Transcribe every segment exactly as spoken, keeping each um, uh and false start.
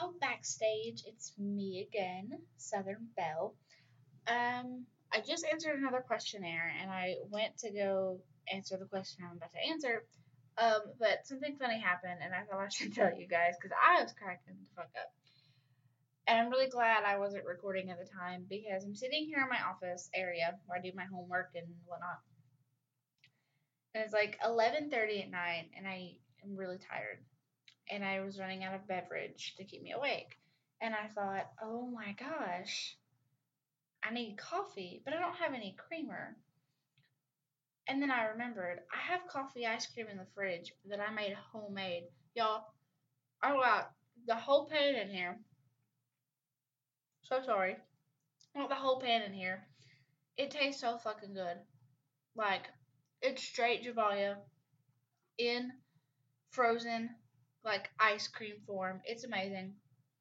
hello backstage. It's me again, Southern Belle. Um, I just answered another questionnaire, and I went to go answer the question I'm about to answer. Um, but something funny happened, and I thought I should tell you guys because I was cracking the fuck up. And I'm really glad I wasn't recording at the time because I'm sitting here in my office area where I do my homework and whatnot, and it's like eleven thirty at night, and I am really tired and I was running out of beverage to keep me awake. And I thought, oh my gosh, I need coffee, but I don't have any creamer. And then I remembered I have coffee ice cream in the fridge that I made homemade. Y'all, I got the whole pan in here. So sorry. I got the whole pan in here. It tastes so fucking good. Like, it's straight Javalia in frozen, like ice cream form. It's amazing.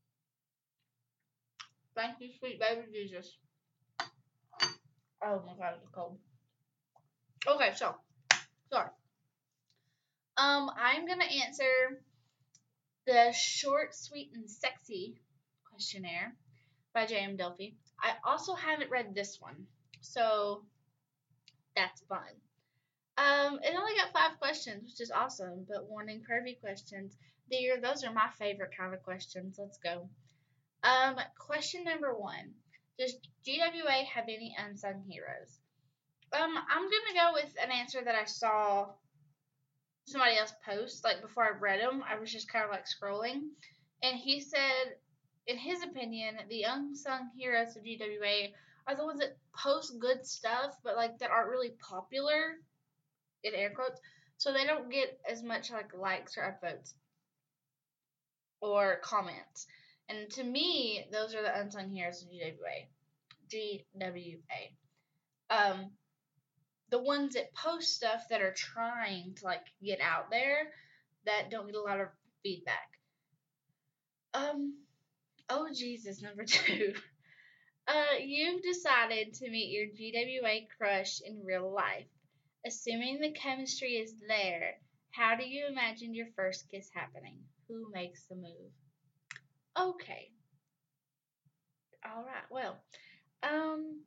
Thank you, sweet baby Jesus. Oh my god, it's cold. Okay, so sorry. Um, I'm gonna answer the short, sweet, and sexy questionnaire by J M. Delphi. I also haven't read this one, so that's fun. Um, it only got five questions, which is awesome. But warning, pervy questions. Dear, those are my favorite kind of questions. Let's go. Um, question number one: does G W A have any unsung heroes? Um, I'm gonna go with an answer that I saw somebody else post. Like before I read them, I was just kind of like scrolling, and he said, in his opinion, the unsung heroes of G W A are the ones that post good stuff, but like that aren't really popular in air quotes, so they don't get as much like likes or upvotes or comments. And to me, those are the unsung heroes of G W A. G W A. Um, the ones that post stuff that are trying to like get out there that don't get a lot of feedback. Um, oh Jesus, number two. Uh, you've decided to meet your G W A crush in real life. Assuming the chemistry is there, how do you imagine your first kiss happening? Who makes the move? Okay. All right. Well, um,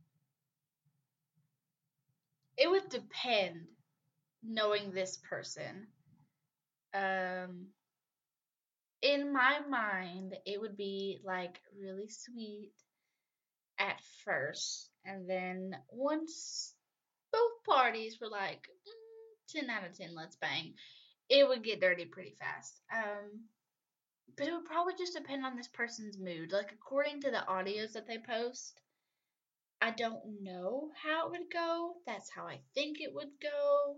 it would depend knowing this person. Um, in my mind, it would be like really sweet at first, and then once both parties were like mm, ten out of ten, let's bang, it would get dirty pretty fast. Um, but it would probably just depend on this person's mood. Like, according to the audios that they post, I don't know how it would go. That's how I think it would go.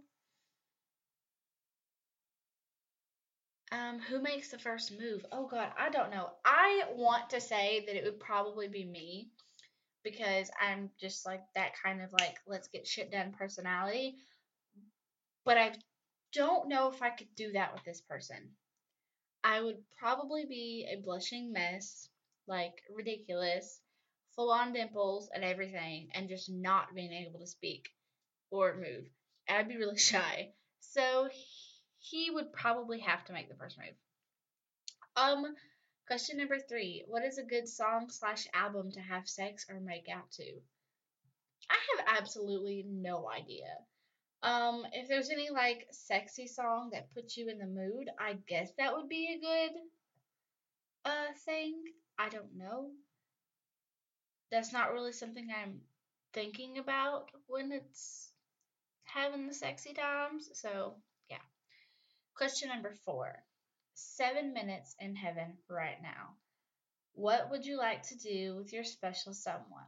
Um, who makes the first move? Oh god, I don't know. I want to say that it would probably be me because I'm just like that kind of like let's get shit done personality. But I don't know if I could do that with this person. I would probably be a blushing mess, like ridiculous, full on dimples and everything, and just not being able to speak or move. And I'd be really shy. So he would probably have to make the first move. Um, question number three: what is a good song slash album to have sex or make out to? I have absolutely no idea. Um, if there's any like sexy song that puts you in the mood, I guess that would be a good uh thing. I don't know. That's not really something I'm thinking about when it's having the sexy times. So, yeah. Question number four. Seven minutes in heaven right now. What would you like to do with your special someone?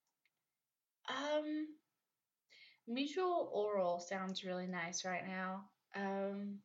Um, mutual oral sounds really nice right now. Um,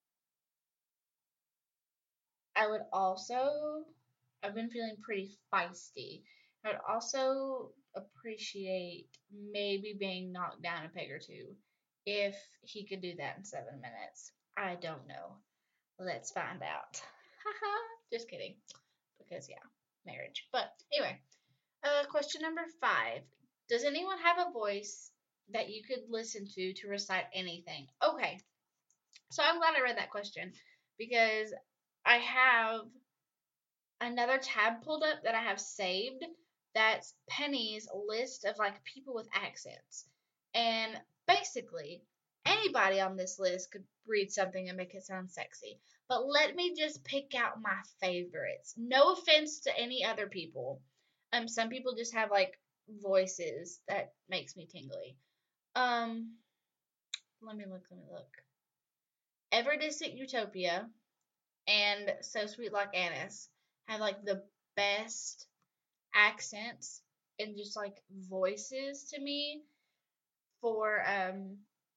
I would also, I've been feeling pretty feisty. I would also appreciate maybe being knocked down a peg or two if he could do that in seven minutes. I don't know. Let's find out. Haha, just kidding. Because, yeah, marriage. But anyway, uh, question number five. Does anyone have a voice that you could listen to to recite anything? Okay, so I'm glad I read that question because I have another tab pulled up that I have saved that's Penny's list of like people with accents. And basically, anybody on this list could read something and make it sound sexy. But let me just pick out my favorites. No offense to any other people. Um, some people just have like voices that makes me tingly. Um, let me look, let me look. Ever Distant Utopia and So Sweet Like Anise have like the best accents and just like voices to me for um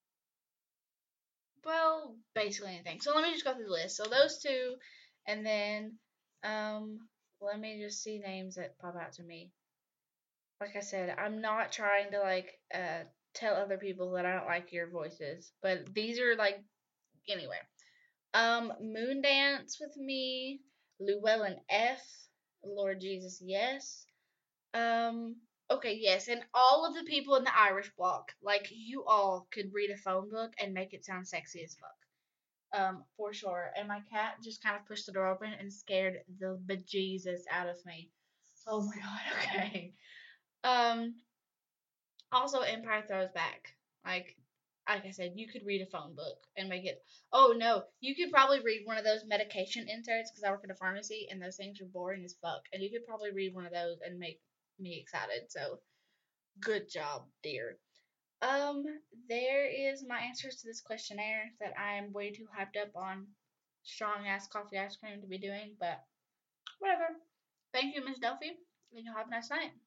well basically anything. So let me just go through the list. So those two, and then um let me just see names that pop out to me. Like I said, I'm not trying to like uh tell other people that I don't like your voices, but these are like anyway. Um, Moondance with Me, Llewellyn F, Lord Jesus, yes. Um, okay, yes, and all of the people in the Irish block, like you all could read a phone book and make it sound sexy as fuck. Um, for sure. And my cat just kind of pushed the door open and scared the bejesus out of me. Oh my god, okay. Um, also Empire Throws Back. Like like I said, you could read a phone book and make it. Oh no, you could probably read one of those medication inserts because I work at a pharmacy and those things are boring as fuck. And you could probably read one of those and make me excited. So good job, dear. Um, there is my answers to this questionnaire that I am way too hyped up on strong ass coffee ice cream to be doing, but whatever. Thank you, Miss Duffy, and you'll have a nice night.